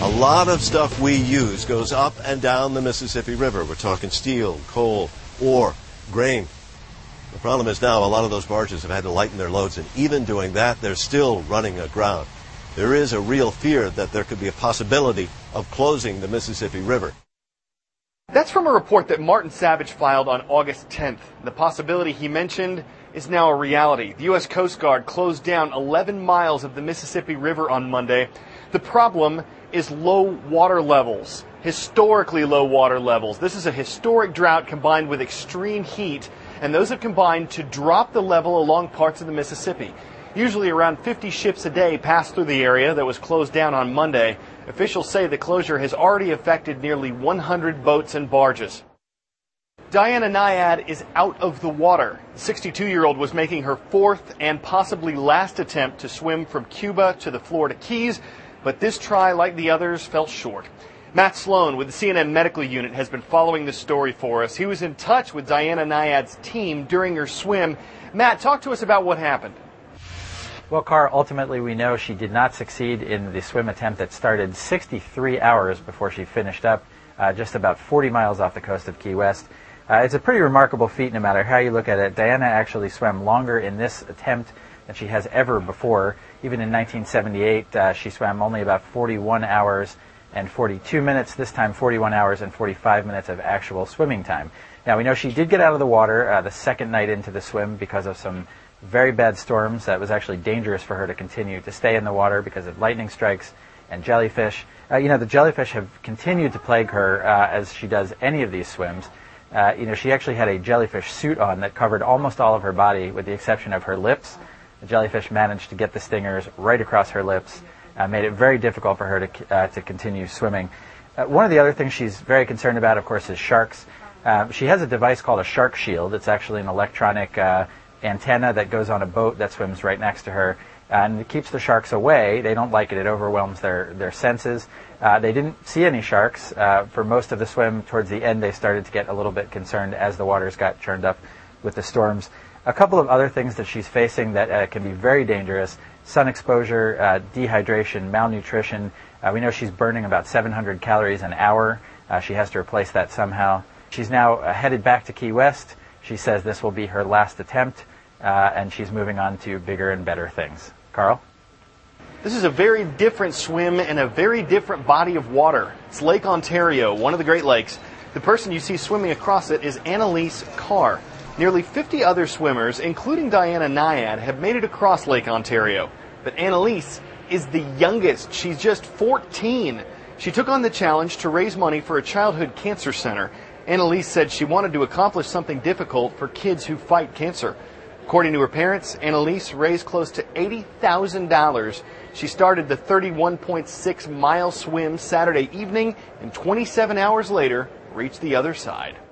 A lot of stuff we use goes up and down the Mississippi River. We're talking steel, coal, ore, grain. The problem is now a lot of those barges have had to lighten their loads, and even doing that, they're still running aground. There is a real fear that there could be a possibility of closing the Mississippi River. That's from a report that Martin Savage filed on August 10th. The possibility he mentioned is now a reality. The U.S. Coast Guard closed down 11 miles of the Mississippi River on Monday. The problem is low water levels, historically low water levels. This is a historic drought combined with extreme heat, and those have combined to drop the level along parts of the Mississippi. Usually around 50 ships a day pass through the area that was closed down on Monday. Officials say the closure has already affected nearly 100 boats and barges. Diana Nyad is out of the water. The 62-year-old was making her fourth and possibly last attempt to swim from Cuba to the Florida Keys, but this try, like the others, fell short. Matt Sloan with the CNN Medical Unit has been following this story for us. He was in touch with Diana Nyad's team during her swim. Matt, talk to us about what happened. Well, Carr, ultimately we know she did not succeed in the swim attempt that started 63 hours before she finished up, just about 40 miles off the coast of Key West. It's a pretty remarkable feat no matter how you look at it. Diana actually swam longer in this attempt than she has ever before. Even in 1978, she swam only about 41 hours and 42 minutes, this time 41 hours and 45 minutes of actual swimming time. Now, we know she did get out of the water the second night into the swim because of some very bad storms. That was actually dangerous for her to continue to stay in the water because of lightning strikes and jellyfish. The jellyfish have continued to plague her as she does any of these swims. She actually had a jellyfish suit on that covered almost all of her body with the exception of her lips. The jellyfish managed to get the stingers right across her lips, made it very difficult for her to continue swimming. One of the other things she's very concerned about, of course, is sharks. She has a device called a shark shield. It's actually an electronic antenna that goes on a boat that swims right next to her, and it keeps the sharks away. They don't like it. It overwhelms their senses. They didn't see any sharks for most of the swim. Towards the end, they started to get a little bit concerned as the waters got churned up with the storms. A couple of other things that she's facing that can be very dangerous: sun exposure, dehydration, malnutrition. We know she's burning about 700 calories an hour. She has to replace that somehow. She's now headed back to Key West. She says this will be her last attempt, and she's moving on to bigger and better things. Carl? This is a very different swim and a very different body of water. It's Lake Ontario, one of the Great Lakes. The person you see swimming across it is Annalise Carr. Nearly 50 other swimmers, including Diana Nyad, have made it across Lake Ontario. But Annalise is the youngest. She's just 14. She took on the challenge to raise money for a childhood cancer center. Annalise said she wanted to accomplish something difficult for kids who fight cancer. According to her parents, Annalise raised close to $80,000. She started the 31.6-mile swim Saturday evening and 27 hours later reached the other side.